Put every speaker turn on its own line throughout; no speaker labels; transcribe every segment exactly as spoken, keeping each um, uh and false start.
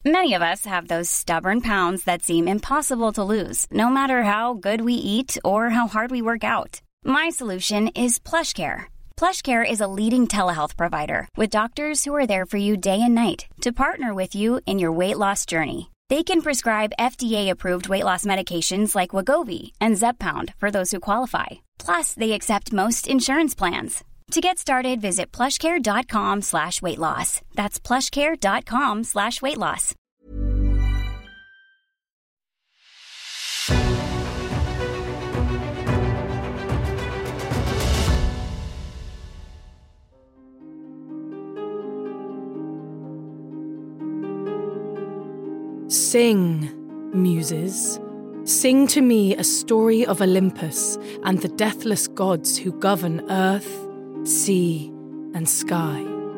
Many of us have those stubborn pounds that seem impossible to lose, no matter how good we eat or how hard we work out. My solution is PlushCare. PlushCare is a leading telehealth provider with doctors who are there for you day and night to partner with you in your weight loss journey. They can prescribe F D A-approved weight loss medications like Wegovy and Zepbound for those who qualify. Plus, they accept most insurance plans. To get started, visit plushcare.com slash weight loss. That's plushcare.com slash weight loss.
Sing, muses. Sing to me a story of Olympus and the deathless gods who govern earth, sea, and sky.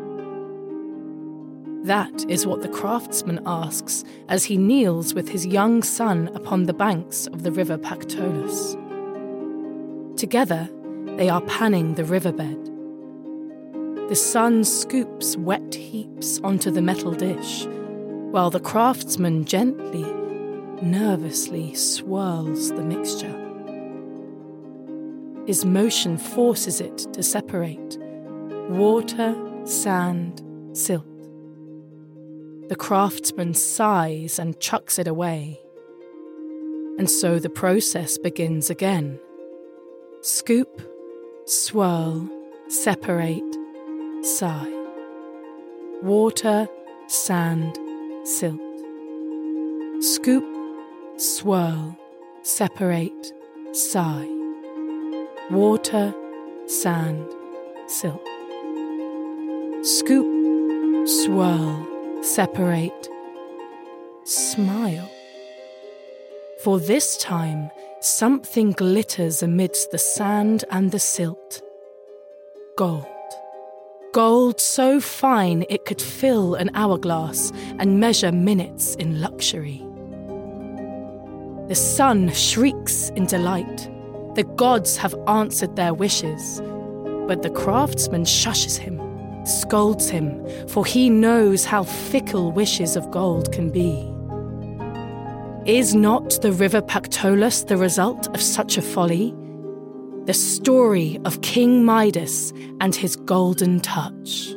That is what the craftsman asks as he kneels with his young son upon the banks of the river Pactolus. Together, they are panning the riverbed. The sun scoops wet heaps onto the metal dish, while the craftsman gently, nervously swirls the mixture. His motion forces it to separate water, sand, silt. The craftsman sighs and chucks it away. And so the process begins again. Scoop, swirl, separate, sigh. Water, sand, silt. Scoop, swirl, separate, sigh. Water, sand, silt. Scoop, swirl, separate, smile. For this time, something glitters amidst the sand and the silt. Gold. Gold so fine it could fill an hourglass and measure minutes in luxury. The sun shrieks in delight. The gods have answered their wishes. But the craftsman shushes him, scolds him, for he knows how fickle wishes of gold can be. Is not the river Pactolus the result of such a folly? The story of King Midas and his golden touch.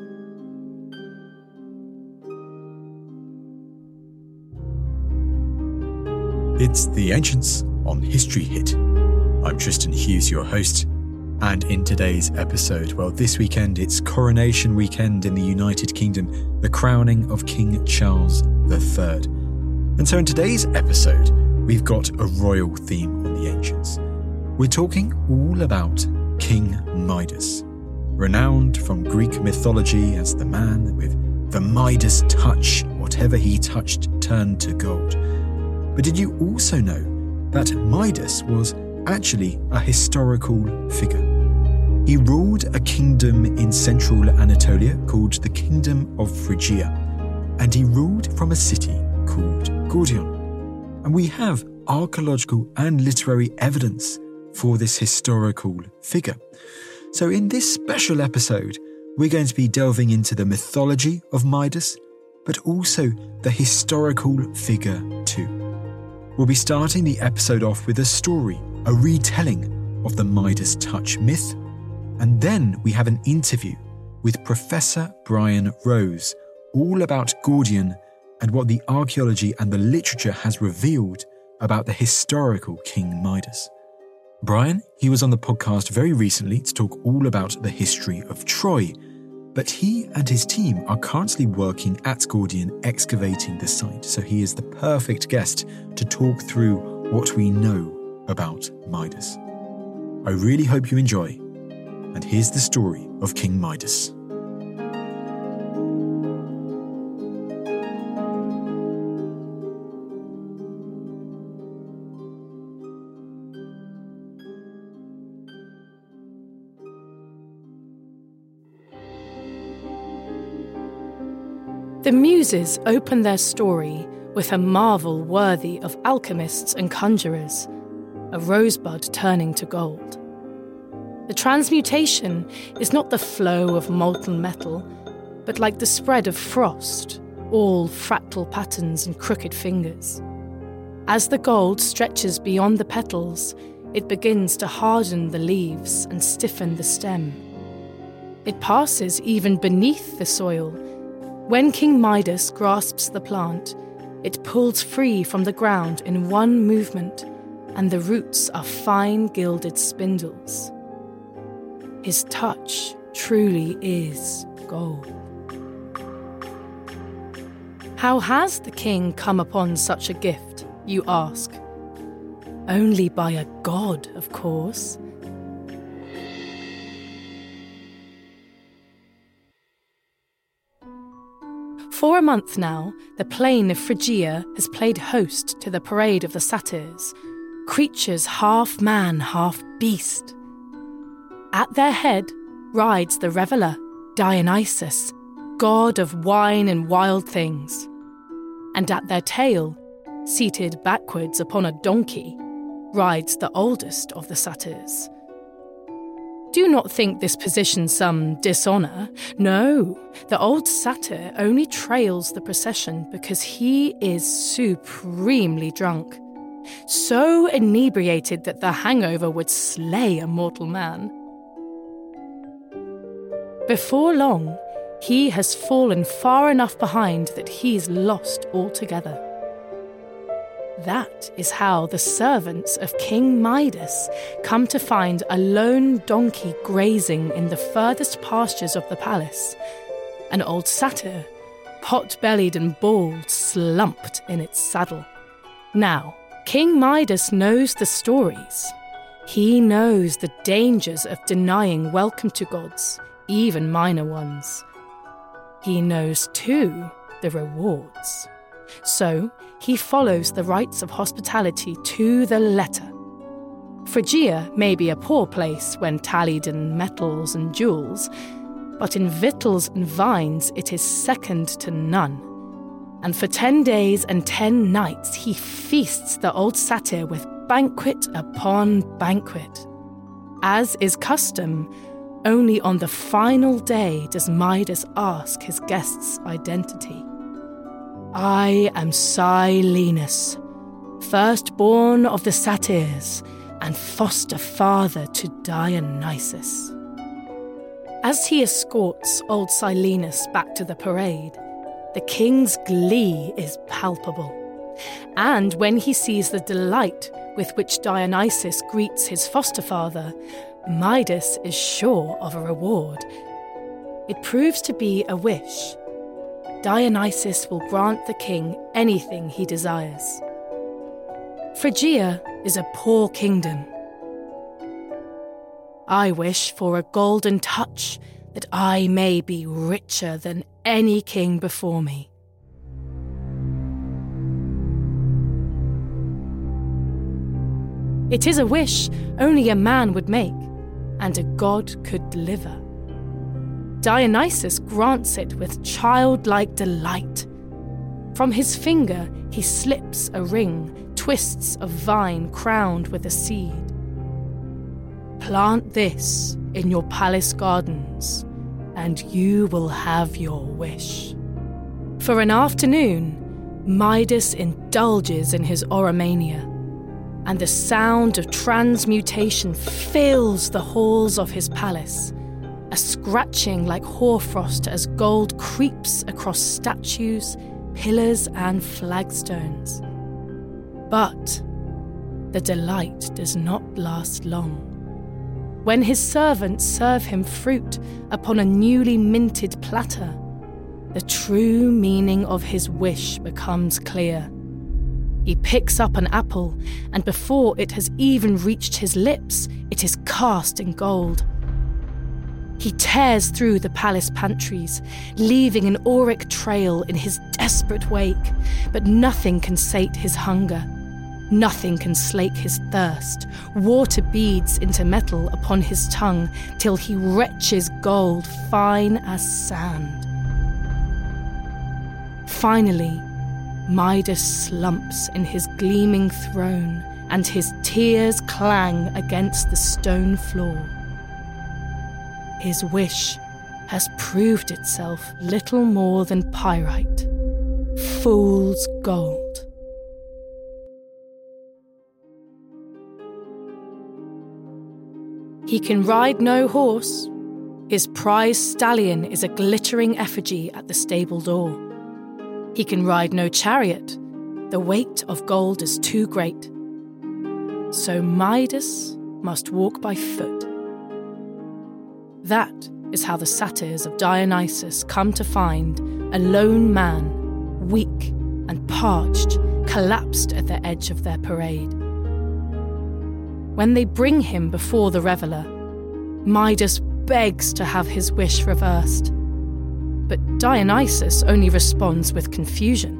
It's The Ancients on History Hit. I'm Tristan Hughes, your host, and in today's episode, well, this weekend it's coronation weekend in the United Kingdom, the crowning of King Charles the Third. And so in today's episode, we've got a royal theme on The Ancients. We're talking all about King Midas, renowned from Greek mythology as the man with the Midas touch. Whatever he touched turned to gold. But did you also know that Midas was actually a historical figure? He ruled a kingdom in central Anatolia called the Kingdom of Phrygia, and he ruled from a city called Gordion. And we have archaeological and literary evidence for this historical figure. So in this special episode, we're going to be delving into the mythology of Midas, but also the historical figure too. We'll be starting the episode off with a story, a retelling of the Midas touch myth, and then we have an interview with Professor Brian Rose, all about Gordion and what the archaeology and the literature has revealed about the historical King Midas. Brian, he was on the podcast very recently to talk all about the history of Troy, but he and his team are currently working at Gordion excavating the site, so he is the perfect guest to talk through what we know about Midas. I really hope you enjoy, and here's the story of King Midas.
The Muses open their story with a marvel worthy of alchemists and conjurers, a rosebud turning to gold. The transmutation is not the flow of molten metal, but like the spread of frost, all fractal patterns and crooked fingers. As the gold stretches beyond the petals, it begins to harden the leaves and stiffen the stem. It passes even beneath the soil. When King Midas grasps the plant, it pulls free from the ground in one movement, and the roots are fine gilded spindles. His touch truly is gold. How has the king come upon such a gift, you ask? Only by a god, of course. For a month now, the plain of Phrygia has played host to the parade of the satyrs, creatures half man, half beast. At their head rides the reveller, Dionysus, god of wine and wild things. And at their tail, seated backwards upon a donkey, rides the oldest of the satyrs. Do not think this position some dishonour. No, the old satyr only trails the procession because he is supremely drunk, so inebriated that the hangover would slay a mortal man. Before long, he has fallen far enough behind that he's lost altogether. That is how the servants of King Midas come to find a lone donkey grazing in the furthest pastures of the palace, an old satyr, pot-bellied and bald, slumped in its saddle. Now, King Midas knows the stories. He knows the dangers of denying welcome to gods, even minor ones. He knows, too, the rewards. So, he follows the rites of hospitality to the letter. Phrygia may be a poor place when tallied in metals and jewels, but in victuals and vines it is second to none. And for ten days and ten nights he feasts the old satyr with banquet upon banquet. As is custom, only on the final day does Midas ask his guest's identity. I am Silenus, firstborn of the satyrs and foster father to Dionysus. As he escorts old Silenus back to the parade, the king's glee is palpable. And when he sees the delight with which Dionysus greets his foster father, Midas is sure of a reward. It proves to be a wish. Dionysus will grant the king anything he desires. Phrygia is a poor kingdom. I wish for a golden touch that I may be richer than any king before me. It is a wish only a man would make, and a god could deliver. Dionysus grants it with childlike delight. From his finger he slips a ring, twists a vine crowned with a seed. Plant this in your palace gardens, and you will have your wish. For an afternoon, Midas indulges in his oromania, and the sound of transmutation fills the halls of his palace, a scratching like hoarfrost as gold creeps across statues, pillars, and flagstones. But the delight does not last long. When his servants serve him fruit upon a newly minted platter, the true meaning of his wish becomes clear. He picks up an apple, and before it has even reached his lips, it is cast in gold. He tears through the palace pantries, leaving an auric trail in his desperate wake, but nothing can sate his hunger. Nothing can slake his thirst. Water beads into metal upon his tongue till he retches gold fine as sand. Finally, Midas slumps in his gleaming throne, and his tears clang against the stone floor. His wish has proved itself little more than pyrite, fool's gold. He can ride no horse. His prized stallion is a glittering effigy at the stable door. He can ride no chariot. The weight of gold is too great. So Midas must walk by foot. That is how the satyrs of Dionysus come to find a lone man, weak and parched, collapsed at the edge of their parade. When they bring him before the reveller, Midas begs to have his wish reversed. But Dionysus only responds with confusion.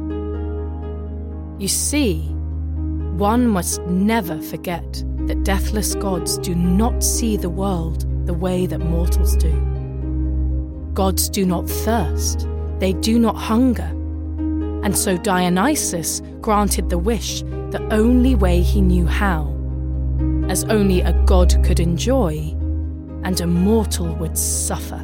You see, one must never forget that deathless gods do not see the world the way that mortals do. Gods do not thirst, they do not hunger. And so Dionysus granted the wish the only way he knew how, as only a god could enjoy, and a mortal would suffer.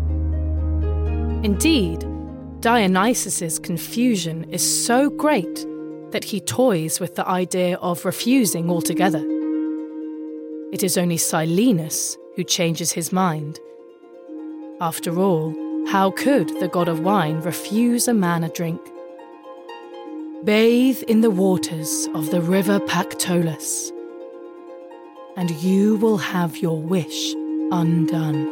Indeed, Dionysus's confusion is so great that he toys with the idea of refusing altogether. It is only Silenus who changes his mind. After all, how could the god of wine refuse a man a drink? Bathe in the waters of the river Pactolus, and you will have your wish undone.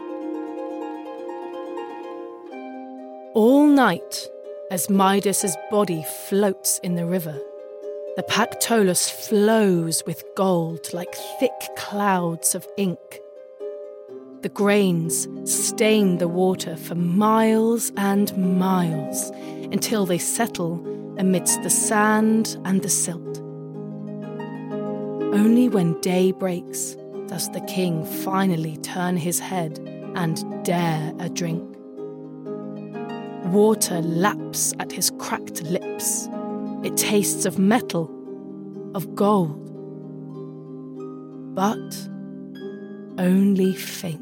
All night, as Midas's body floats in the river, the Pactolus flows with gold like thick clouds of ink. The grains stain the water for miles and miles until they settle amidst the sand and the silt. Only when day breaks does the king finally turn his head and dare a drink. Water laps at his cracked lips. It tastes of metal, of gold, but only faintly.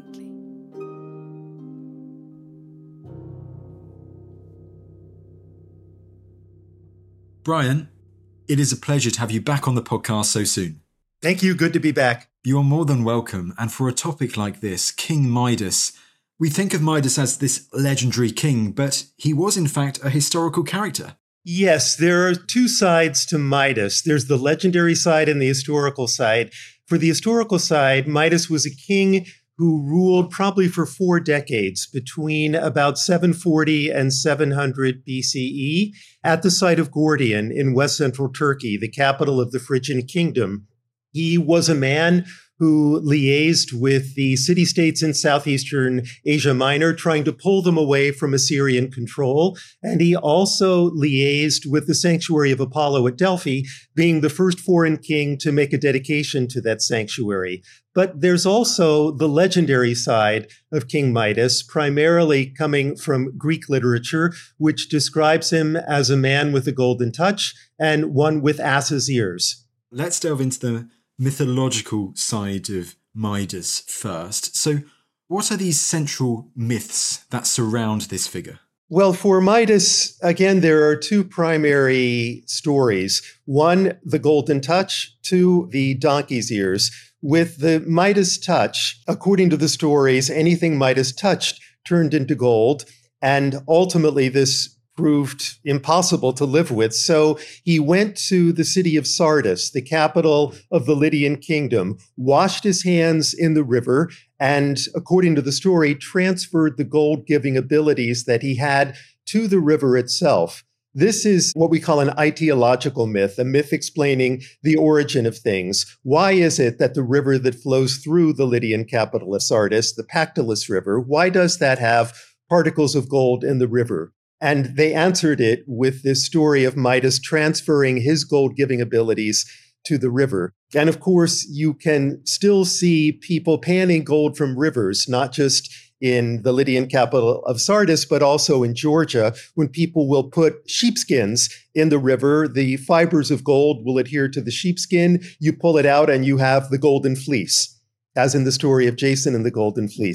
Brian, it is a pleasure to have you back on the podcast so soon.
Thank you. Good to be back.
You're more than welcome. And for a topic like this, King Midas, we think of Midas as this legendary king, but he was in fact a historical character.
Yes, there are two sides to Midas. There's the legendary side and the historical side. For the historical side, Midas was a king who ruled probably for four decades between about seven forty and seven hundred B C E at the site of Gordion in west central Turkey, the capital of the Phrygian kingdom. He was a man who liaised with the city-states in southeastern Asia Minor, trying to pull them away from Assyrian control. And he also liaised with the sanctuary of Apollo at Delphi, being the first foreign king to make a dedication to that sanctuary. But there's also the legendary side of King Midas, primarily coming from Greek literature, which describes him as a man with a golden touch and one with ass's ears.
Let's delve into the mythological side of Midas first. So what are these central myths that surround this figure?
Well, for Midas, again, there are two primary stories. One, the golden touch, two, the donkey's ears. With the Midas touch, according to the stories, anything Midas touched turned into gold. And ultimately, this proved impossible to live with. So he went to the city of Sardis, the capital of the Lydian kingdom, washed his hands in the river, and according to the story, transferred the gold-giving abilities that he had to the river itself. This is what we call an ideological myth, a myth explaining the origin of things. Why is it that the river that flows through the Lydian capital of Sardis, the Pactolus River, why does that have particles of gold in the river? And they answered it with this story of Midas transferring his gold-giving abilities to the river. And of course, you can still see people panning gold from rivers, not just in the Lydian capital of Sardis, but also in Georgia, when people will put sheepskins in the river. The fibers of gold will adhere to the sheepskin. You pull it out and you have the golden fleece, as in the story of Jason and the golden fleece.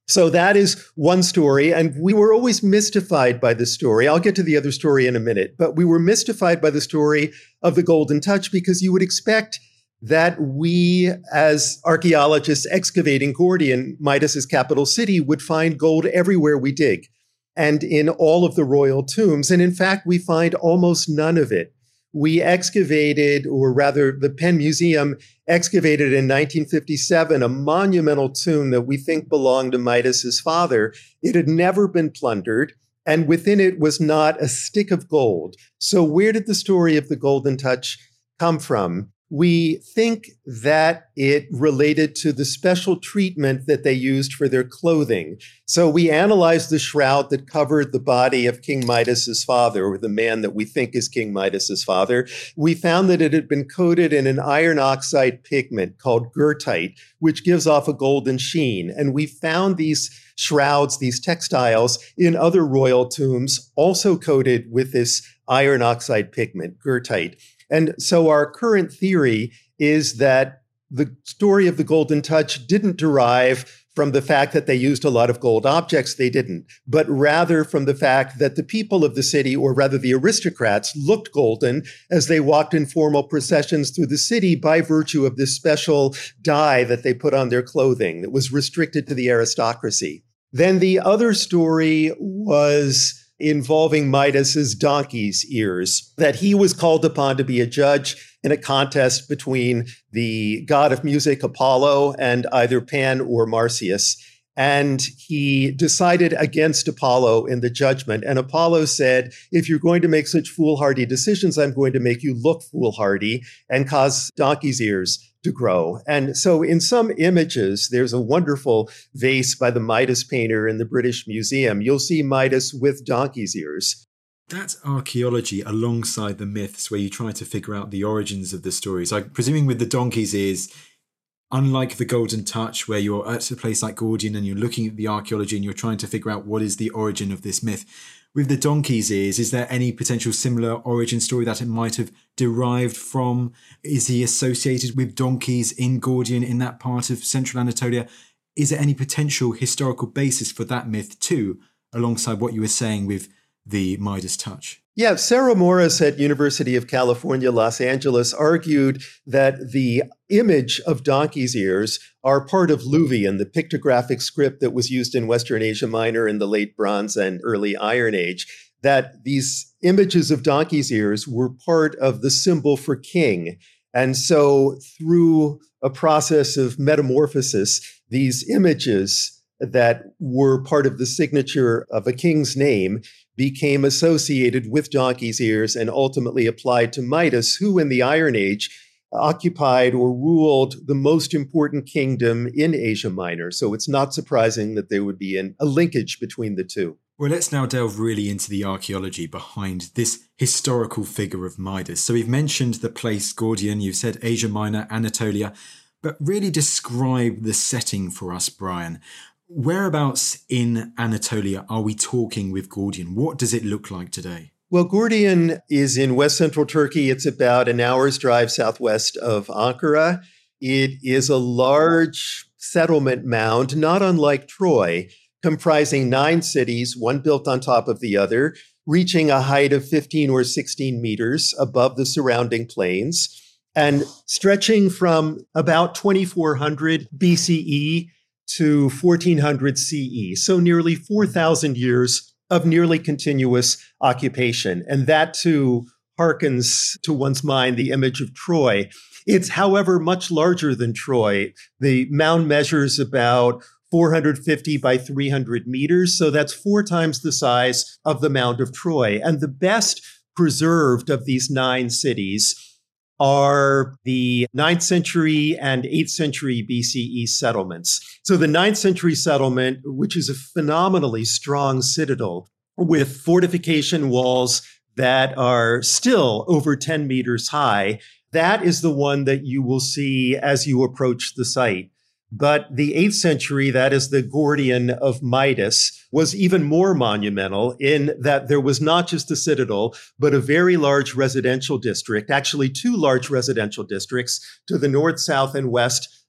So that is one story. And we were always mystified by the story. I'll get to the other story in a minute. But we were mystified by the story of the Golden Touch because you would expect that we, as archaeologists excavating Gordian, Midas's capital city, would find gold everywhere we dig and in all of the royal tombs. And in fact, we find almost none of it. We excavated, or rather the Penn Museum excavated in nineteen fifty-seven, a monumental tomb that we think belonged to Midas's father. It had never been plundered, and within it was not a stick of gold. So where did the story of the Golden Touch come from? We think that it related to the special treatment that they used for their clothing. So we analyzed the shroud that covered the body of King Midas's father, or the man that we think is King Midas's father. We found that it had been coated in an iron oxide pigment called goethite, which gives off a golden sheen. And we found these shrouds, these textiles, in other royal tombs, also coated with this iron oxide pigment, goethite. And so our current theory is that the story of the Golden Touch didn't derive from the fact that they used a lot of gold objects. They didn't, but rather from the fact that the people of the city, or rather the aristocrats, looked golden as they walked in formal processions through the city by virtue of this special dye that they put on their clothing that was restricted to the aristocracy. Then the other story was involving Midas's donkey's ears, that he was called upon to be a judge in a contest between the god of music, Apollo, and either Pan or Marsyas. And he decided against Apollo in the judgment. And Apollo said, if you're going to make such foolhardy decisions, I'm going to make you look foolhardy and cause donkey's ears to grow. And so in some images, there's a wonderful vase by the Midas painter in the British Museum. You'll see Midas with donkey's ears.
That's archaeology alongside the myths, where you try to figure out the origins of the stories. Like, presuming with the donkey's ears, unlike the Golden Touch, where you're at a place like Gordian and you're looking at the archaeology and you're trying to figure out what is the origin of this myth, with the donkey's ears, is there any potential similar origin story that it might have derived from? Is he associated with donkeys in Gordian, in that part of central Anatolia? Is there any potential historical basis for that myth too, alongside what you were saying with the Midas touch?
Yeah, Sarah Morris at University of California, Los Angeles argued that the image of donkey's ears are part of Luwian, the pictographic script that was used in Western Asia Minor in the late Bronze and early Iron Age, that these images of donkey's ears were part of the symbol for king. And so through a process of metamorphosis, these images that were part of the signature of a king's name became associated with donkey's ears and ultimately applied to Midas, who in the Iron Age occupied or ruled the most important kingdom in Asia Minor. So it's not surprising that there would be an, a linkage between the two.
Well, let's now delve really into the archaeology behind this historical figure of Midas. So we've mentioned the place Gordian, you've said Asia Minor, Anatolia, but really describe the setting for us, Brian. Whereabouts in Anatolia are we talking with Gordian? What does it look like today?
Well, Gordian is in west central Turkey. It's about an hour's drive southwest of Ankara. It is a large settlement mound, not unlike Troy, comprising nine cities, one built on top of the other, reaching a height of fifteen or sixteen meters above the surrounding plains, and stretching from about twenty-four hundred B C E to fourteen hundred C E, so nearly four thousand years of nearly continuous occupation. And that too harkens to one's mind the image of Troy. It's, however, much larger than Troy. The mound measures about four hundred fifty by three hundred meters, so that's four times the size of the Mound of Troy. And the best preserved of these nine cities are the ninth century and eighth century B C E settlements. So the ninth century settlement, which is a phenomenally strong citadel with fortification walls that are still over ten meters high, that is the one that you will see as you approach the site. But the eighth century, that is the Gordian of Midas, was even more monumental in that there was not just the citadel, but a very large residential district, actually two large residential districts to the north, south, and west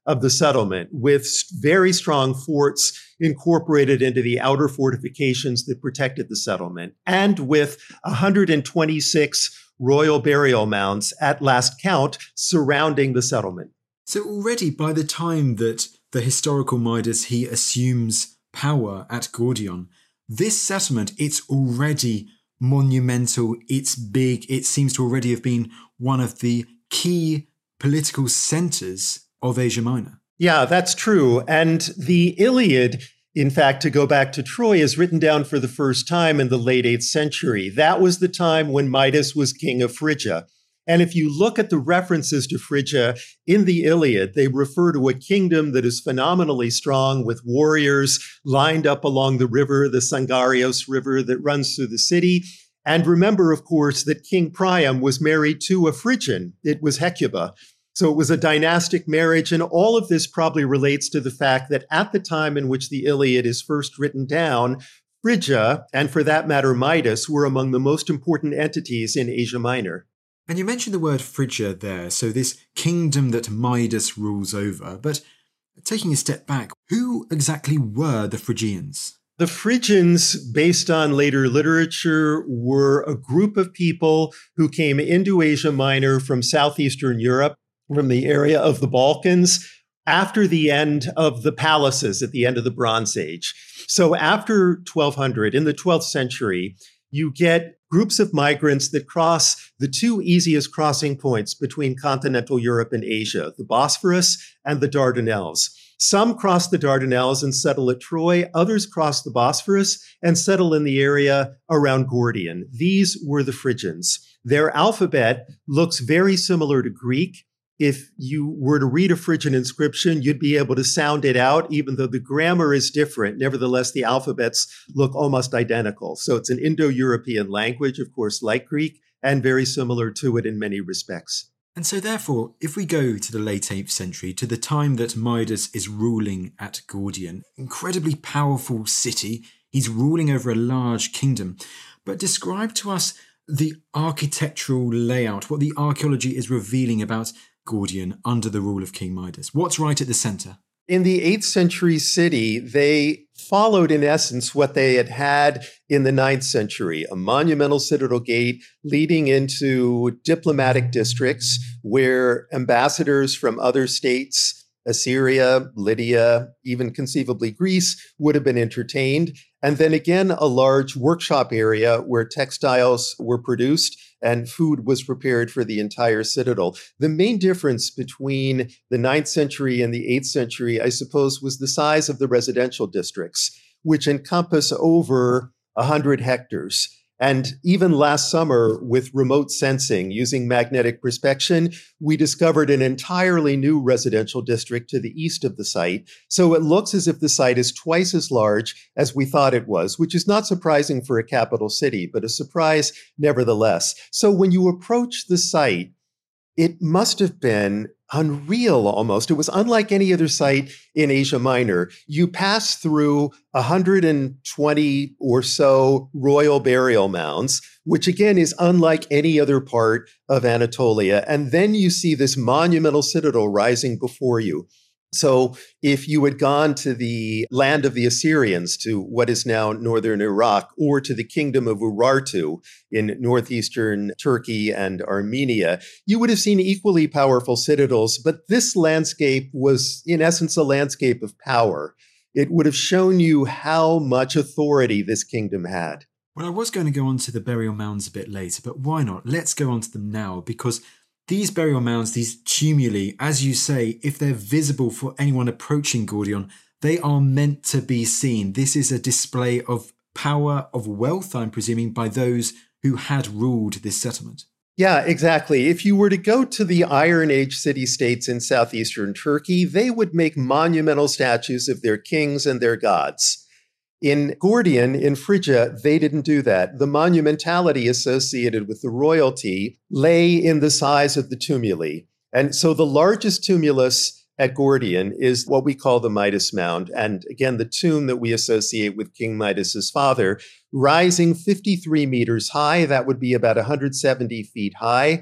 of the settlement, with very strong forts incorporated into the outer fortifications that protected the settlement, and with one hundred twenty-six royal burial mounds at last count surrounding the settlement.
So already by the time that the historical Midas, he assumes power at Gordion, this settlement, it's already monumental, it's big, it seems to already have been one of the key political centers of Asia Minor.
Yeah, that's true. And the Iliad, in fact, to go back to Troy, is written down for the first time in the late eighth century. That was the time when Midas was king of Phrygia. And if you look at the references to Phrygia in the Iliad, they refer to a kingdom that is phenomenally strong with warriors lined up along the river, the Sangarios River that runs through the city. And remember, of course, that King Priam was married to a Phrygian. It was Hecuba. So it was a dynastic marriage, and all of this probably relates to the fact that at the time in which the Iliad is first written down, Phrygia, and for that matter Midas, were among the most important entities in Asia Minor.
And you mentioned the word Phrygia there, so this kingdom that Midas rules over. But taking a step back, who exactly were the Phrygians?
The Phrygians, based on later literature, were a group of people who came into Asia Minor from southeastern Europe, from the area of the Balkans, after the end of the palaces at the end of the Bronze Age. So after twelve hundred, in the twelfth century, you get groups of migrants that cross the two easiest crossing points between continental Europe and Asia, the Bosphorus and the Dardanelles. Some cross the Dardanelles and settle at Troy. Others cross the Bosphorus and settle in the area around Gordion. These were the Phrygians. Their alphabet looks very similar to Greek. If you were to read a Phrygian inscription, you'd be able to sound it out, even though the grammar is different. Nevertheless, the alphabets look almost identical. So it's an Indo-European language, of course, like Greek, and very similar to it in many respects.
And so therefore, if we go to the late eighth century, to the time that Midas is ruling at Gordion, incredibly powerful city, he's ruling over a large kingdom. But describe to us the architectural layout, what the archaeology is revealing about Gordion under the rule of King Midas. What's right at the center?
In the eighth century city, they followed, in essence, what they had had in the ninth century, a monumental citadel gate leading into diplomatic districts where ambassadors from other states, Assyria, Lydia, even conceivably Greece, would have been entertained. And then again, a large workshop area where textiles were produced and food was prepared for the entire citadel. The main difference between the ninth century and the eighth century, I suppose, was the size of the residential districts, which encompass over one hundred hectares. And even last summer, with remote sensing using magnetic perspection, we discovered an entirely new residential district to the east of the site. So it looks as if the site is twice as large as we thought it was, which is not surprising for a capital city, but a surprise nevertheless. So when you approach the site, it must have been unreal almost. It was unlike any other site in Asia Minor. You pass through one hundred twenty or so royal burial mounds, which again is unlike any other part of Anatolia. And then you see this monumental citadel rising before you. So if you had gone to the land of the Assyrians, to what is now northern Iraq, or to the kingdom of Urartu in northeastern Turkey and Armenia, you would have seen equally powerful citadels. But this landscape was, in essence, a landscape of power. It would have shown you how much authority this kingdom had.
Well, I was going to go on to the burial mounds a bit later, but why not? Let's go on to them now, because these burial mounds, these tumuli, as you say, if they're visible for anyone approaching Gordion, they are meant to be seen. This is a display of power, of wealth, I'm presuming, by those who had ruled this settlement.
Yeah, exactly. If you were to go to the Iron Age city-states in southeastern Turkey, they would make monumental statues of their kings and their gods. In Gordion, in Phrygia, they didn't do that. The monumentality associated with the royalty lay in the size of the tumuli. And so the largest tumulus at Gordion is what we call the Midas Mound. And again, the tomb that we associate with King Midas's father, rising fifty-three meters high. That would be about one hundred seventy feet high.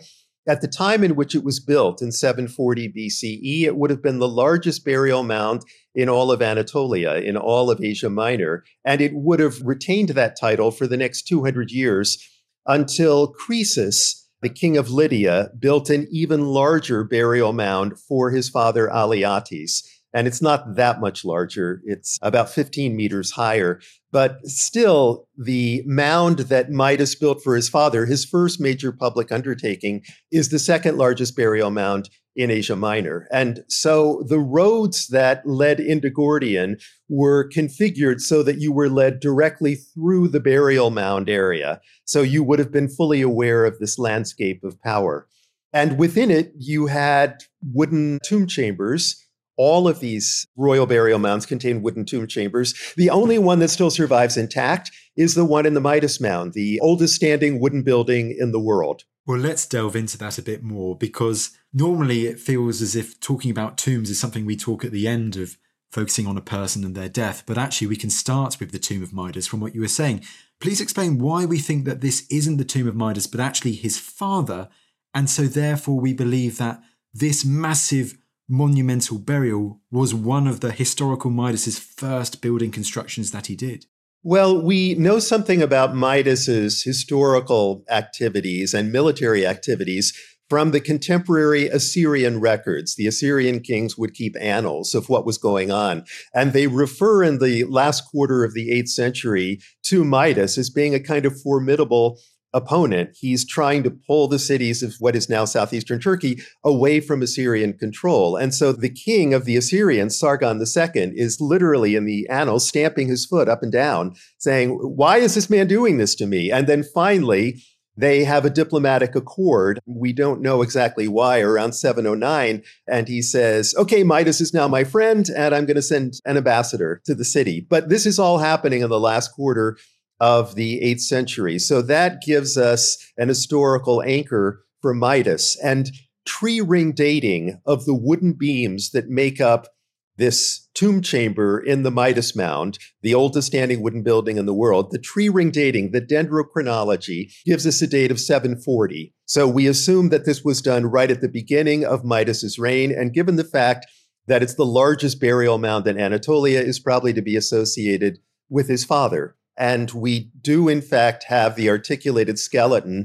At the time in which it was built in seven forty B C E, it would have been the largest burial mound in all of Anatolia, in all of Asia Minor, and it would have retained that title for the next two hundred years until Croesus, the king of Lydia, built an even larger burial mound for his father Alyattes. And it's not that much larger. It's about fifteen meters higher. But still, the mound that Midas built for his father, his first major public undertaking, is the second largest burial mound in Asia Minor. And so the roads that led into Gordion were configured so that you were led directly through the burial mound area. So you would have been fully aware of this landscape of power. And within it, you had wooden tomb chambers. All of these royal burial mounds contain wooden tomb chambers. The only one that still survives intact is the one in the Midas Mound, the oldest standing wooden building in the world.
Well, let's delve into that a bit more, because normally it feels as if talking about tombs is something we talk at the end of focusing on a person and their death. But actually, we can start with the tomb of Midas from what you were saying. Please explain why we think that this isn't the tomb of Midas, but actually his father. And so therefore, we believe that this massive monumental burial was one of the historical Midas's first building constructions that he did.
Well, we know something about Midas's historical activities and military activities from the contemporary Assyrian records. The Assyrian kings would keep annals of what was going on, and they refer in the last quarter of the eighth century to Midas as being a kind of formidable opponent. He's trying to pull the cities of what is now southeastern Turkey away from Assyrian control. And so the king of the Assyrians, Sargon the Second, is literally in the annals stamping his foot up and down, saying, why is this man doing this to me? And then finally, they have a diplomatic accord. We don't know exactly why, around seven oh nine. And he says, okay, Midas is now my friend, and I'm going to send an ambassador to the city. But this is all happening in the last quarter of the eighth century. So that gives us an historical anchor for Midas. And tree ring dating of the wooden beams that make up this tomb chamber in the Midas Mound, the oldest standing wooden building in the world, the tree ring dating, the dendrochronology, gives us a date of seven forty. So we assume that this was done right at the beginning of Midas's reign. And given the fact that it's the largest burial mound in Anatolia, is probably to be associated with his father. And we do, in fact, have the articulated skeleton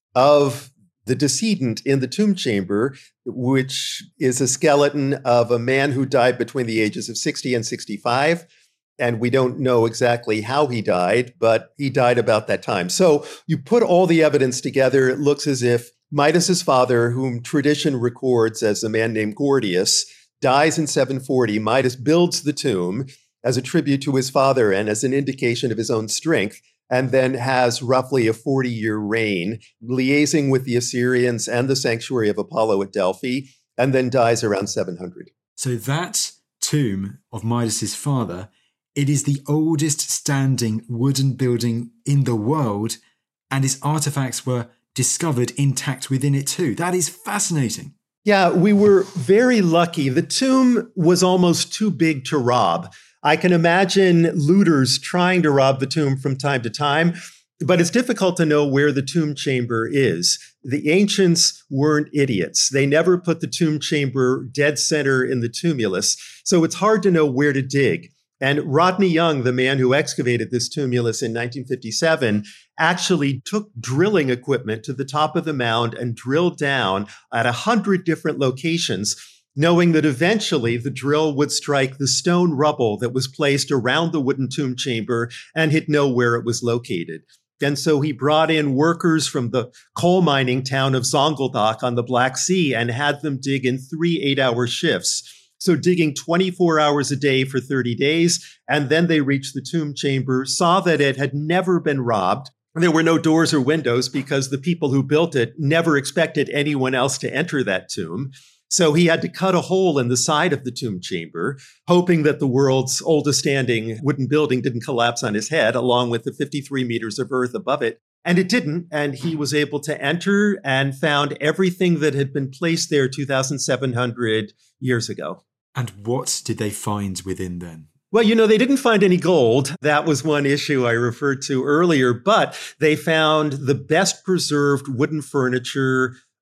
of the decedent in the tomb chamber, which is a skeleton of a man who died between the ages of sixty and sixty-five. And we don't know exactly how he died, but he died about that time. So you put all the evidence together, it looks as if Midas's father, whom tradition records as a man named Gordius, dies in seven forty. Midas builds the tomb as a tribute to his father and as an indication of his own strength, and then has roughly a forty-year reign, liaising with the Assyrians and the sanctuary of Apollo at Delphi, and then dies around seven hundred.
So that tomb of Midas's father, it is the oldest standing wooden building in the world, and its artifacts were discovered intact within it too. That is fascinating.
Yeah, we were very lucky. The tomb was almost too big to rob. I can imagine looters trying to rob the tomb from time to time, but it's difficult to know where the tomb chamber is. The ancients weren't idiots. They never put the tomb chamber dead center in the tumulus, so it's hard to know where to dig. And Rodney Young, the man who excavated this tumulus in nineteen fifty-seven, actually took drilling equipment to the top of the mound and drilled down at a hundred different locations, knowing that eventually the drill would strike the stone rubble that was placed around the wooden tomb chamber, and he'd know where it was located. And so he brought in workers from the coal mining town of Zonguldak on the Black Sea and had them dig in three eight-hour shifts. So digging twenty-four hours a day for thirty days, and then they reached the tomb chamber, saw that it had never been robbed. There were no doors or windows because the people who built it never expected anyone else to enter that tomb. So he had to cut a hole in the side of the tomb chamber, hoping that the world's oldest standing wooden building didn't collapse on his head, along with the fifty-three meters of earth above it. And it didn't. And he was able to enter and found everything that had been placed there two thousand seven hundred years ago.
And what did they find within then?
Well, you know, they didn't find any gold. That was one issue I referred to earlier, but they found the best preserved wooden furniture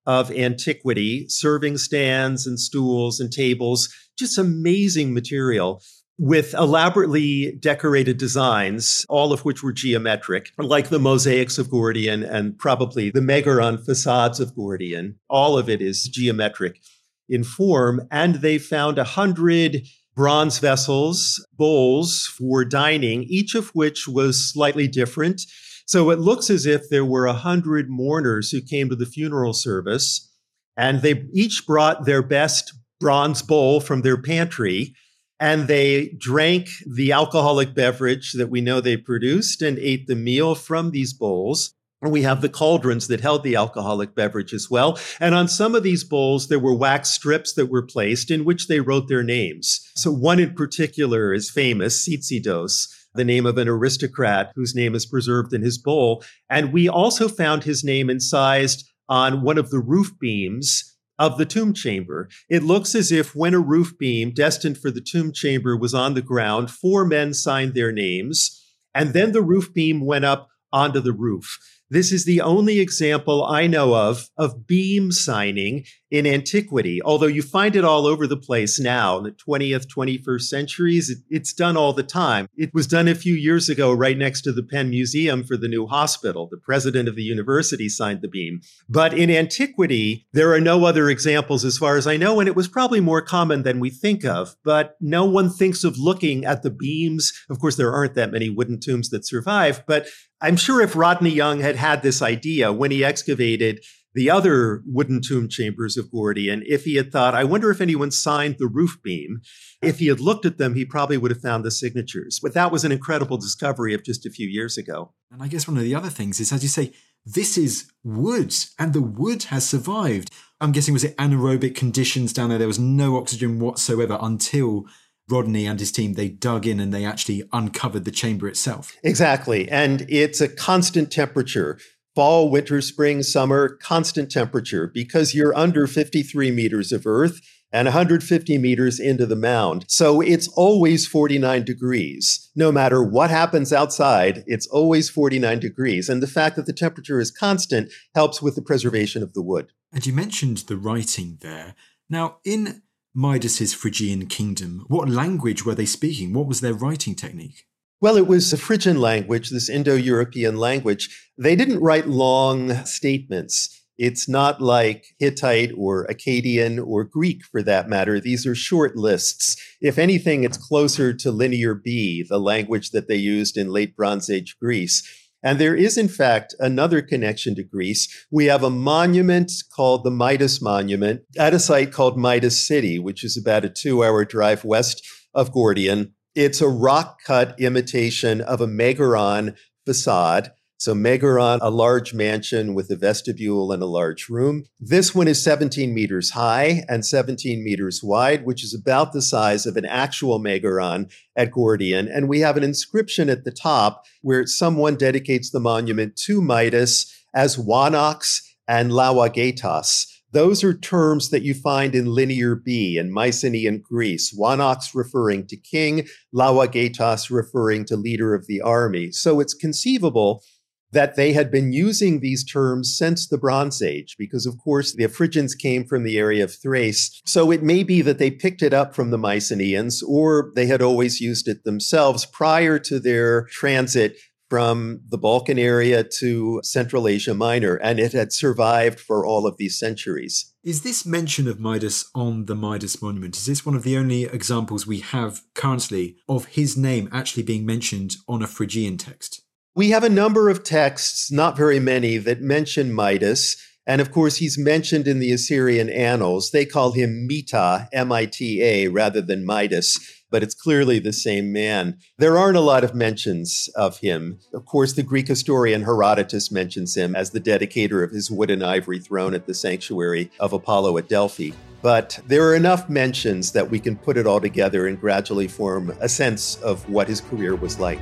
of antiquity, serving stands and stools and tables, just amazing material with elaborately decorated designs, all of which were geometric, like the mosaics of Gordian and probably the Megaron facades of Gordian. All of it is geometric in form. And they found a hundred bronze vessels, bowls for dining, each of which was slightly different. So it looks as if there were a hundred mourners who came to the funeral service, and they each brought their best bronze bowl from their pantry, and they drank the alcoholic beverage that we know they produced and ate the meal from these bowls. And we have the cauldrons that held the alcoholic beverage as well. And on some of these bowls, there were wax strips that were placed in which they wrote their names. So one in particular is famous, Tsitsidos, the name of an aristocrat whose name is preserved in his bowl. And we also found his name incised on one of the roof beams of the tomb chamber. It looks as if when a roof beam destined for the tomb chamber was on the ground, four men signed their names, and then the roof beam went up onto the roof. This is the only example I know of of beam signing in antiquity, although you find it all over the place now in the twentieth, twenty-first centuries. It, it's done all the time. It was done a few years ago right next to the Penn Museum for the new hospital. The president of the university signed the beam. But in antiquity, there are no other examples as far as I know, and it was probably more common than we think of. But no one thinks of looking at the beams. Of course, there aren't that many wooden tombs that survive, but I'm sure if Rodney Young had had this idea when he excavated the other wooden tomb chambers of Gordian, if he had thought, I wonder if anyone signed the roof beam, if he had looked at them, he probably would have found the signatures. But that was an incredible discovery of just a few years ago.
And I guess one of the other things is, as you say, this is wood, and the wood has survived. I'm guessing, was it anaerobic conditions down there? There was no oxygen whatsoever until Rodney and his team, they dug in and they actually uncovered the chamber itself.
Exactly. And it's a constant temperature. Fall, winter, spring, summer, constant temperature, because you're under fifty-three meters of earth and one hundred fifty meters into the mound. So it's always forty-nine degrees. No matter what happens outside, it's always forty-nine degrees. And the fact that the temperature is constant helps with the preservation of the wood.
And you mentioned the writing there. Now, in Midas's Phrygian kingdom, what language were they speaking? What was their writing technique?
Well, it was a Phrygian language, this Indo-European language. They didn't write long statements. It's not like Hittite or Akkadian or Greek, for that matter. These are short lists. If anything, it's closer to Linear B, the language that they used in late Bronze Age Greece. And there is, in fact, another connection to Greece. We have a monument called the Midas Monument at a site called Midas City, which is about a two-hour drive west of Gordian. It's a rock-cut imitation of a Megaron facade. So Megaron, a large mansion with a vestibule and a large room. This one is seventeen meters high and seventeen meters wide, which is about the size of an actual Megaron at Gordian. And we have an inscription at the top where someone dedicates the monument to Midas as Wanox and Lauagetas. Those are terms that you find in Linear B in Mycenaean Greece. Wanox referring to king, Lauagetas referring to leader of the army. So it's conceivable that they had been using these terms since the Bronze Age, because of course the Phrygians came from the area of Thrace. So it may be that they picked it up from the Mycenaeans, or they had always used it themselves prior to their transit from the Balkan area to Central Asia Minor, and it had survived for all of these centuries.
Is this mention of Midas on the Midas Monument, is this one of the only examples we have currently of his name actually being mentioned on a Phrygian text?
We have a number of texts, not very many, that mention Midas. And of course, he's mentioned in the Assyrian annals. They call him Mita, M I T A, rather than Midas, but it's clearly the same man. There aren't a lot of mentions of him. Of course, the Greek historian Herodotus mentions him as the dedicator of his wood and ivory throne at the sanctuary of Apollo at Delphi. But there are enough mentions that we can put it all together and gradually form a sense of what his career was like.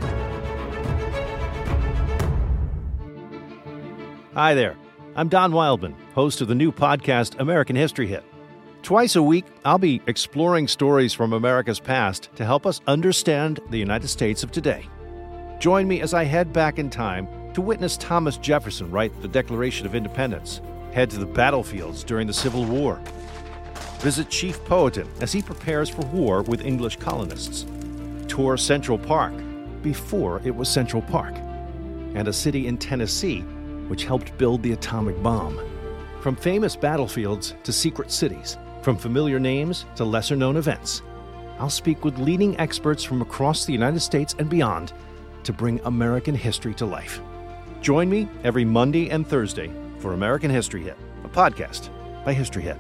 Hi there, I'm Don Wildman, host of the new podcast, American History Hit. Twice a week, I'll be exploring stories from America's past to help us understand the United States of today. Join me as I head back in time to witness Thomas Jefferson write the Declaration of Independence, Head to the battlefields during the Civil War. Visit Chief Powhatan as he prepares for war with English colonists. Tour Central Park before it was Central Park, and a city in Tennessee which helped build the atomic bomb. From famous battlefields to secret cities, from familiar names to lesser-known events, I'll speak with leading experts from across the United States and beyond to bring American history to life. Join me every Monday and Thursday for American History Hit, a podcast by History Hit.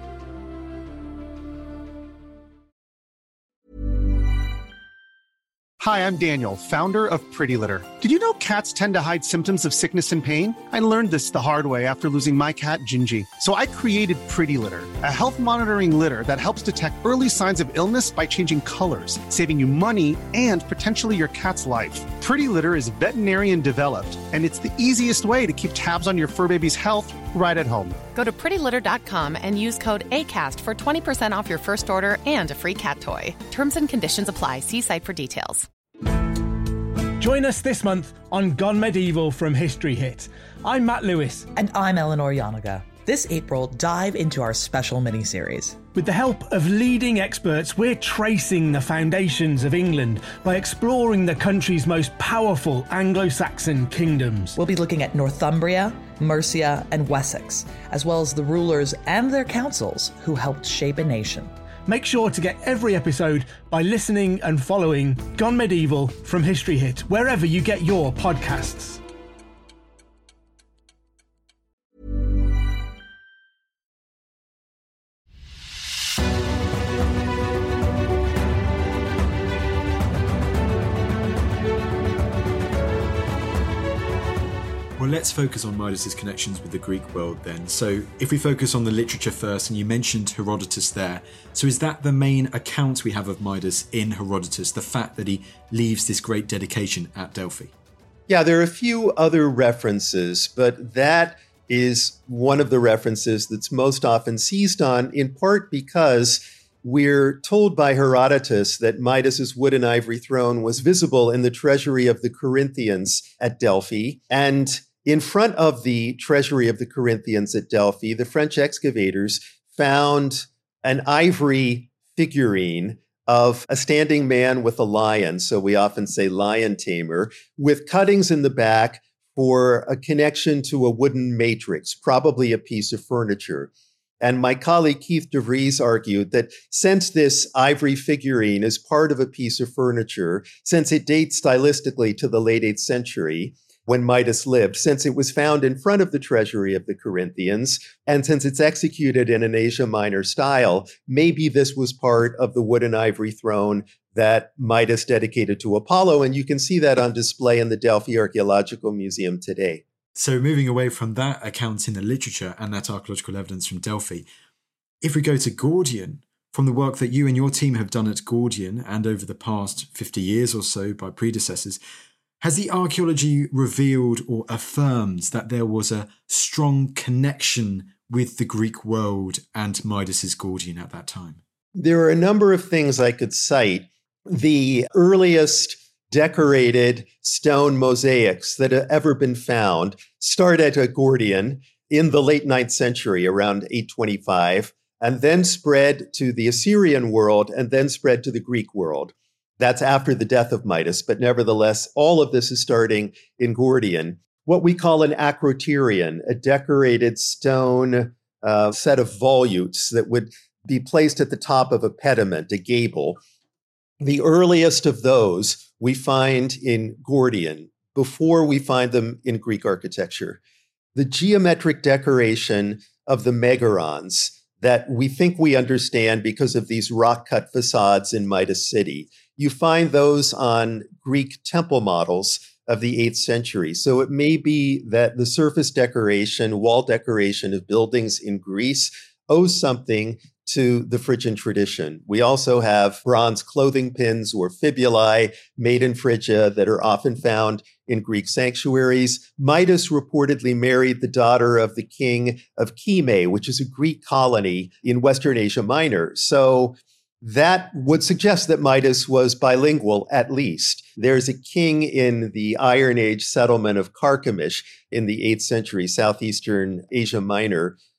Hi, I'm Daniel, founder of Pretty Litter. Did you know cats tend to hide symptoms of sickness and pain? I learned this the hard way after losing my cat, Gingy. So I created Pretty Litter, a health monitoring litter that helps detect early signs of illness by changing colors, saving you money and potentially your cat's life. Pretty Litter is veterinarian developed, and it's the easiest way to keep tabs on your fur baby's health right at home.
Go to pretty litter dot com and use code ACAST for twenty percent off your first order and a free cat toy. Terms and conditions apply. See site for details.
Join us this month on Gone Medieval from History Hit. I'm Matt Lewis.
And I'm Eleanor Yanaga. This April, dive into our special miniseries.
With the help of leading experts, we're tracing the foundations of England by exploring the country's most powerful Anglo-Saxon kingdoms.
We'll be looking at Northumbria, Mercia, and Wessex, as well as the rulers and their councils who helped shape a nation.
Make sure to get every episode by listening and following Gone Medieval from History Hit, wherever you get your podcasts.
Well, let's focus on Midas's connections with the Greek world then. So if we focus on the literature first, and you mentioned Herodotus there, so is that the main account we have of Midas in Herodotus, the fact that he leaves this great dedication at Delphi?
Yeah, there are a few other references, but that is one of the references that's most often seized on, in part because we're told by Herodotus that Midas's wood and ivory throne was visible in the treasury of the Corinthians at Delphi. And in front of the treasury of the Corinthians at Delphi, the French excavators found an ivory figurine of a standing man with a lion. So we often say lion tamer, with cuttings in the back for a connection to a wooden matrix, probably a piece of furniture. And my colleague Keith DeVries argued that since this ivory figurine is part of a piece of furniture, since it dates stylistically to the late eighth century, when Midas lived, since it was found in front of the treasury of the Corinthians, and since it's executed in an Asia Minor style, maybe this was part of the wood and ivory throne that Midas dedicated to Apollo. And you can see that on display in the Delphi Archaeological Museum today.
So moving away from that account in the literature and that archaeological evidence from Delphi, if we go to Gordian, from the work that you and your team have done at Gordian and over the past fifty years or so by predecessors, has the archaeology revealed or affirmed that there was a strong connection with the Greek world and Midas's Gordian at that time?
There are a number of things I could cite. The earliest decorated stone mosaics that have ever been found start at Gordian in the late ninth century, around eight twenty-five, and then spread to the Assyrian world and then spread to the Greek world. That's after the death of Midas, but nevertheless, all of this is starting in Gordian. What we call an acroterion, a decorated stone uh, set of volutes that would be placed at the top of a pediment, a gable. The earliest of those we find in Gordian, before we find them in Greek architecture. The geometric decoration of the megarons that we think we understand because of these rock-cut facades in Midas City. You find those on Greek temple models of the eighth century. So it may be that the surface decoration, wall decoration of buildings in Greece owes something to the Phrygian tradition. We also have bronze clothing pins or fibulae made in Phrygia that are often found in Greek sanctuaries. Midas reportedly married the daughter of the king of Kyme, which is a Greek colony in Western Asia Minor. So that would suggest that Midas was bilingual, at least. There's a king in the Iron Age settlement of Carchemish in the eighth century, southeastern Asia Minor,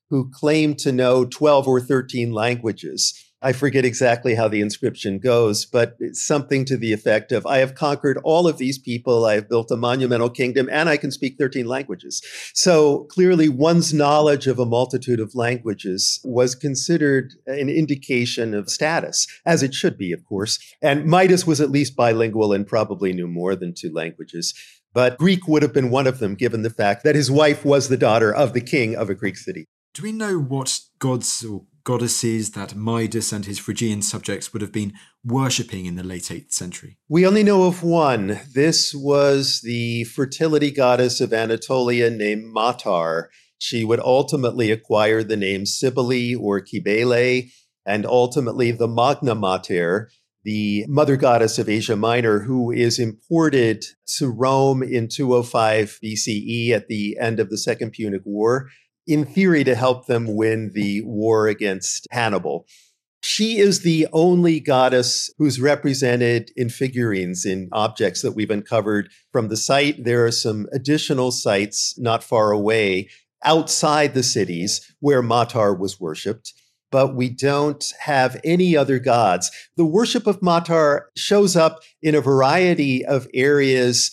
who claimed to know twelve or thirteen languages. I forget exactly how the inscription goes, but it's something to the effect of, I have conquered all of these people, I have built a monumental kingdom, and I can speak thirteen languages. So clearly one's knowledge of a multitude of languages was considered an indication of status, as it should be, of course. And Midas was at least bilingual and probably knew more than two languages. But Greek would have been one of them, given the fact that his wife was the daughter of the king of a Greek city.
Do we know what gods or goddesses that Midas and his Phrygian subjects would have been worshipping in the late eighth century?
We only know of one. This was the fertility goddess of Anatolia named Matar. She would ultimately acquire the name Cybele or Cybele, and ultimately the Magna Mater, the mother goddess of Asia Minor, who is imported to Rome in two oh five B C E at the end of the Second Punic War, in theory to help them win the war against Hannibal. She is the only goddess who's represented in figurines, in objects that we've uncovered from the site. There are some additional sites not far away outside the cities where Matar was worshipped, but we don't have any other gods. The worship of Matar shows up in a variety of areas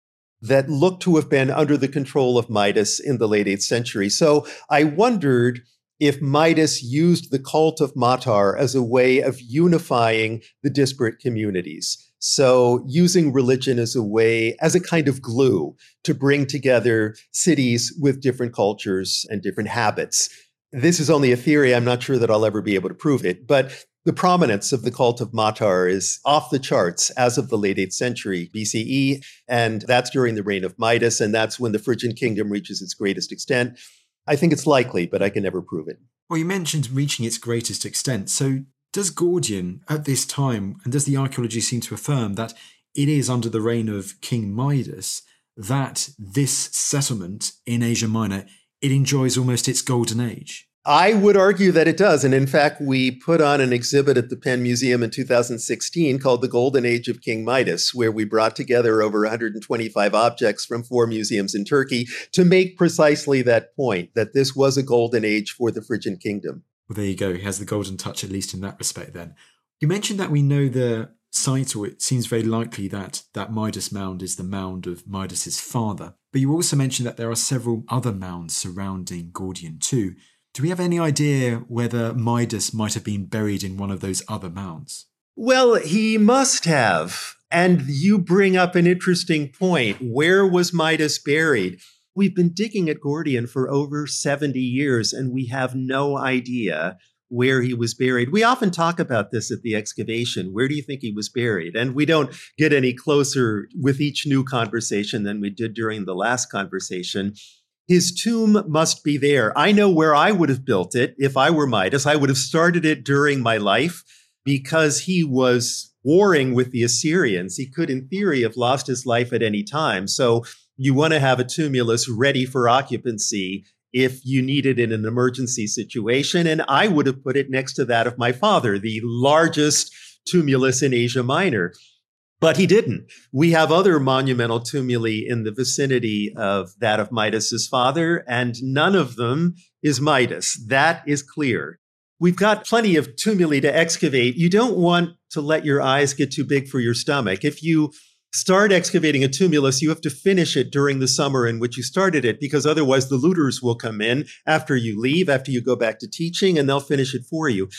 that look to have been under the control of Midas in the late eighth century. So I wondered if Midas used the cult of Matar as a way of unifying the disparate communities. So using religion as a way, as a kind of glue to bring together cities with different cultures and different habits. This is only a theory. I'm not sure that I'll ever be able to prove it, but the prominence of the cult of Matar is off the charts as of the late eighth century B C E, and that's during the reign of Midas, and that's when the Phrygian kingdom reaches its greatest extent. I think it's likely, but I can never prove it.
Well, you mentioned reaching its greatest extent. So does Gordian at this time, and does the archaeology seem to affirm that it is under the reign of King Midas that this settlement in Asia Minor, it enjoys almost its golden age?
I would argue that it does. And in fact, we put on an exhibit at the Penn Museum in two thousand sixteen called The Golden Age of King Midas, where we brought together over one hundred twenty-five objects from four museums in Turkey to make precisely that point, that this was a golden age for the Phrygian kingdom.
Well, there you go. He has the golden touch, at least in that respect then. You mentioned that we know the site, or it seems very likely that that Midas mound is the mound of Midas's father. But you also mentioned that there are several other mounds surrounding Gordian too. Do we have any idea whether Midas might have been buried in one of those other mounds?
Well, he must have. And you bring up an interesting point. Where was Midas buried? We've been digging at Gordian for over seventy years, and we have no idea where he was buried. We often talk about this at the excavation. Where do you think he was buried? And we don't get any closer with each new conversation than we did during the last conversation. His tomb must be there. I know where I would have built it if I were Midas. I would have started it during my life because he was warring with the Assyrians. He could, in theory, have lost his life at any time. So you want to have a tumulus ready for occupancy if you need it in an emergency situation. And I would have put it next to that of my father, the largest tumulus in Asia Minor. But he didn't. We have other monumental tumuli in the vicinity of that of Midas's father, and none of them is Midas. That is clear. We've got plenty of tumuli to excavate. You don't want to let your eyes get too big for your stomach. If you start excavating a tumulus, you have to finish it during the summer in which you started it, because otherwise the looters will come in after you leave, after you go back to teaching, and they'll finish it for you.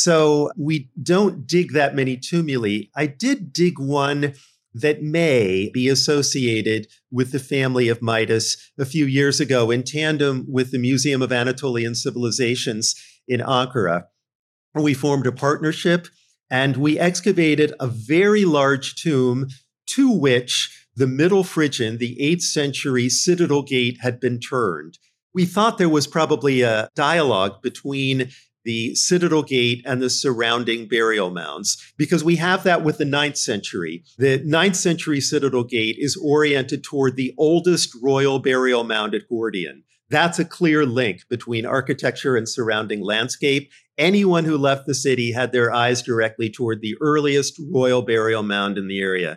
So we don't dig that many tumuli. I did dig one that may be associated with the family of Midas a few years ago in tandem with the Museum of Anatolian Civilizations in Ankara. We formed a partnership and we excavated a very large tomb to which the Middle Phrygian, the eighth century citadel gate had been turned. We thought there was probably a dialogue between the citadel gate and the surrounding burial mounds, because we have that with the ninth century. The ninth century citadel gate is oriented toward the oldest royal burial mound at Gordian. That's a clear link between architecture and surrounding landscape. Anyone who left the city had their eyes directly toward the earliest royal burial mound in the area.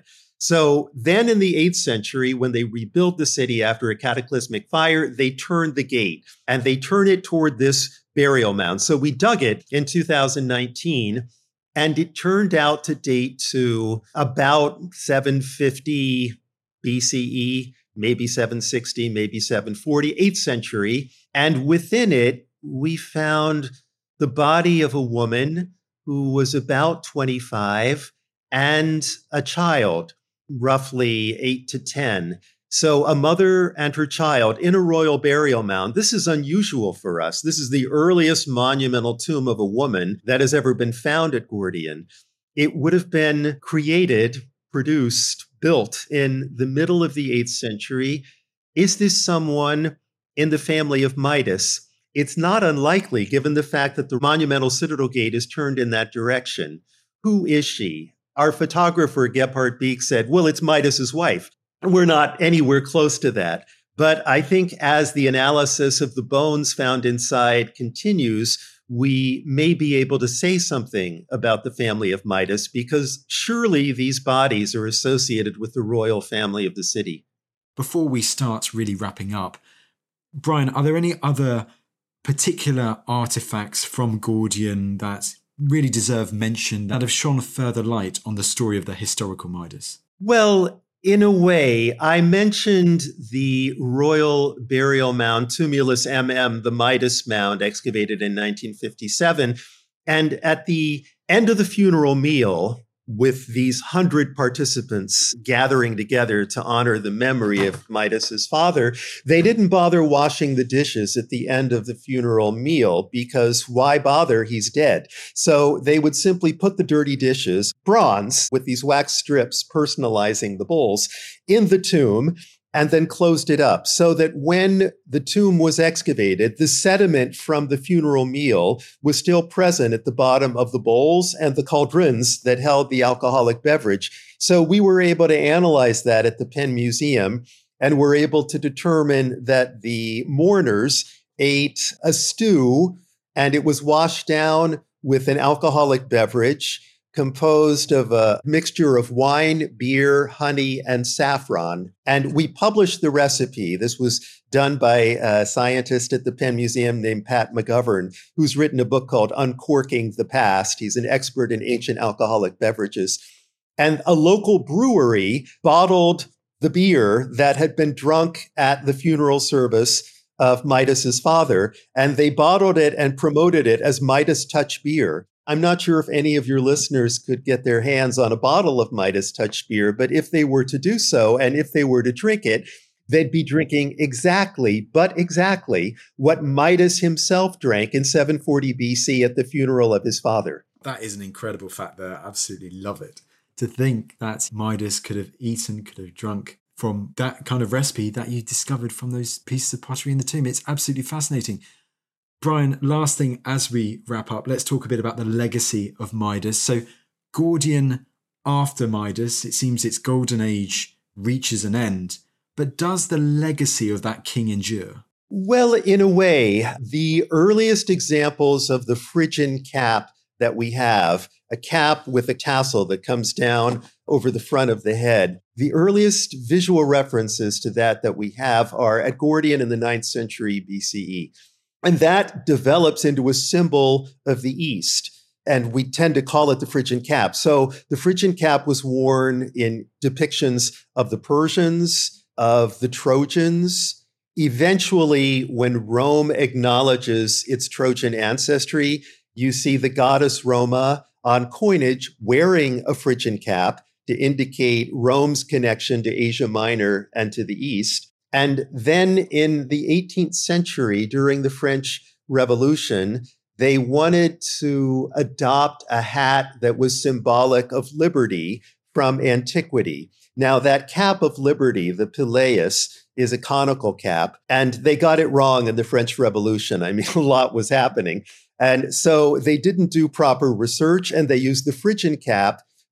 So then in the eighth century, when they rebuild the city after a cataclysmic fire, they turn the gate and they turn it toward this burial mound. So we dug it in two thousand nineteen, and it turned out to date to about seven fifty B C E, maybe seven sixty, maybe seven forty, eighth century. And within it, we found the body of a woman who was about twenty-five and a child, roughly eight to ten. So a mother and her child in a royal burial mound. This is unusual for us. This is the earliest monumental tomb of a woman that has ever been found at Gordian. It would have been created, produced, built in the middle of the eighth century. Is this someone in the family of Midas? It's not unlikely, given the fact that the monumental citadel gate is turned in that direction. Who is she? Our photographer, Gebhard Beek, said, well, it's Midas's wife. We're not anywhere close to that. But I think as the analysis of the bones found inside continues, we may be able to say something about the family of Midas, because surely these bodies are associated with the royal family of the city.
Before we start really wrapping up, Brian, are there any other particular artifacts from Gordian that really deserve mention, that have shone further light on the story of the historical Midas?
Well, in a way, I mentioned the royal burial mound, Tumulus M M, the Midas mound, excavated in nineteen fifty-seven. And at the end of the funeral meal, with these hundred participants gathering together to honor the memory of Midas's father, they didn't bother washing the dishes at the end of the funeral meal, because why bother? He's dead. So they would simply put the dirty dishes, bronze, with these wax strips personalizing the bowls, in the tomb, and then closed it up so that when the tomb was excavated, the sediment from the funeral meal was still present at the bottom of the bowls and the cauldrons that held the alcoholic beverage. So we were able to analyze that at the Penn Museum, and were able to determine that the mourners ate a stew, and it was washed down with an alcoholic beverage composed of a mixture of wine, beer, honey, and saffron. And we published the recipe. This was done by a scientist at the Penn Museum named Pat McGovern, who's written a book called Uncorking the Past. He's an expert in ancient alcoholic beverages. And a local brewery bottled the beer that had been drunk at the funeral service of Midas's father, and they bottled it and promoted it as Midas Touch beer. I'm not sure if any of your listeners could get their hands on a bottle of Midas Touch beer, but if they were to do so, and if they were to drink it, they'd be drinking exactly, but exactly, what Midas himself drank in seven forty B C at the funeral of his father.
That is an incredible fact there. I absolutely love it. To think that Midas could have eaten, could have drunk from that kind of recipe that you discovered from those pieces of pottery in the tomb. It's absolutely fascinating. Brian, last thing as we wrap up, let's talk a bit about the legacy of Midas. So Gordian after Midas, it seems its golden age reaches an end. But does the legacy of that king endure?
Well, in a way, the earliest examples of the Phrygian cap that we have, a cap with a tassel that comes down over the front of the head, the earliest visual references to that that we have are at Gordian in the ninth century B C E. And that develops into a symbol of the East. And we tend to call it the Phrygian cap. So the Phrygian cap was worn in depictions of the Persians, of the Trojans. Eventually, when Rome acknowledges its Trojan ancestry, you see the goddess Roma on coinage wearing a Phrygian cap to indicate Rome's connection to Asia Minor and to the East. And then in the eighteenth century, during the French Revolution, they wanted to adopt a hat that was symbolic of liberty from antiquity. Now, that cap of liberty, the pileus, is a conical cap, and they got it wrong in the French Revolution. I mean, a lot was happening. And so they didn't do proper research, and they used the Phrygian cap,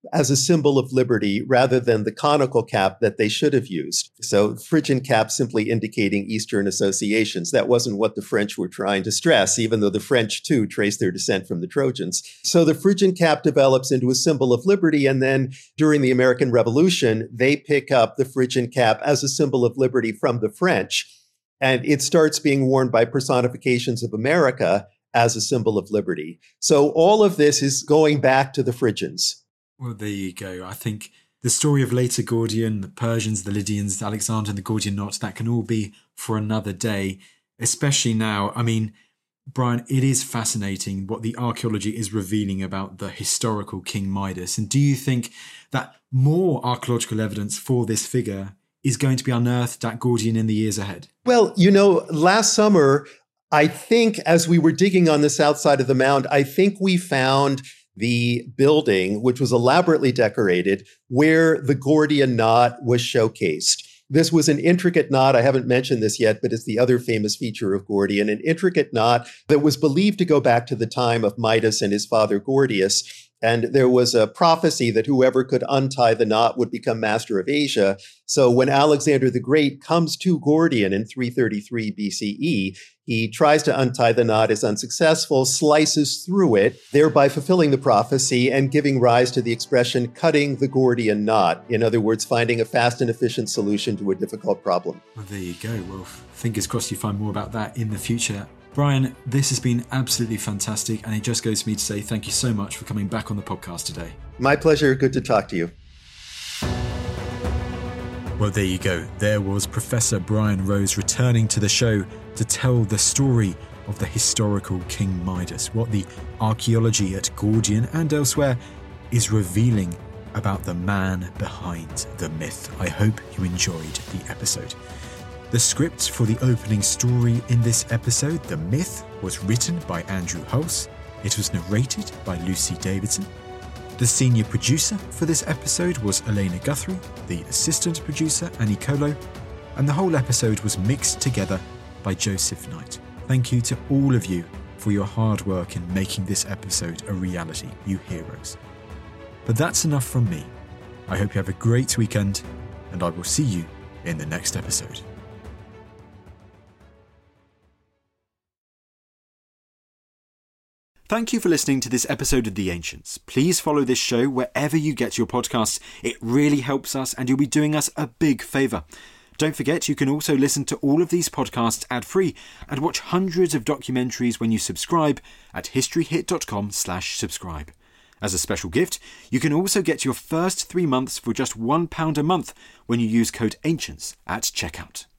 as a symbol of liberty rather than the conical cap that they should have used. So Phrygian cap simply indicating Eastern associations. That wasn't what the French were trying to stress, even though the French too traced their descent from the Trojans. So the Phrygian cap develops into a symbol of liberty, and then during the American Revolution, they pick up the Phrygian cap as a symbol of liberty from the French, and it starts being worn by personifications of America as a symbol of liberty. So all of this is going back to the Phrygians.
Well, there you go. I think the story of later Gordian, the Persians, the Lydians, Alexander and the Gordian knot, that can all be for another day, especially now. I mean, Brian, it is fascinating what the archaeology is revealing about the historical King Midas. And do you think that more archaeological evidence for this figure is going to be unearthed at Gordian in the years ahead?
Well, you know, last summer, I think as we were digging on the south side of the mound, I think we found the building, which was elaborately decorated, where the Gordian knot was showcased. This was an intricate knot. I haven't mentioned this yet, but it's the other famous feature of Gordian, an intricate knot that was believed to go back to the time of Midas and his father Gordius. And there was a prophecy that whoever could untie the knot would become master of Asia. So when Alexander the Great comes to Gordian in three thirty-three B C E, he tries to untie the knot, is unsuccessful, slices through it, thereby fulfilling the prophecy and giving rise to the expression cutting the Gordian knot. In other words, finding a fast and efficient solution to a difficult problem.
Well, there you go. Well, fingers crossed you find more about that in the future. Brian, this has been absolutely fantastic, and it just goes to me to say thank you so much for coming back on the podcast today.
My pleasure. Good to talk to you.
Well, there you go. There was Professor Brian Rose returning to the show to tell the story of the historical King Midas, what the archaeology at Gordian and elsewhere is revealing about the man behind the myth. I hope you enjoyed the episode. The script for the opening story in this episode, The Myth, was written by Andrew Hulse. It was narrated by Lucy Davidson. The senior producer for this episode was Elena Guthrie, the assistant producer Annie Colo, and the whole episode was mixed together by Joseph Knight. Thank you to all of you for your hard work in making this episode a reality, you heroes. But that's enough from me. I hope you have a great weekend, and I will see you in the next episode.
Thank you for listening to this episode of The Ancients. Please follow this show wherever you get your podcasts. It really helps us, and you'll be doing us a big favour. Don't forget, you can also listen to all of these podcasts ad-free and watch hundreds of documentaries when you subscribe at historyhit.com slash subscribe. As a special gift, you can also get your first three months for just one pound a month when you use code ANCIENTS at checkout.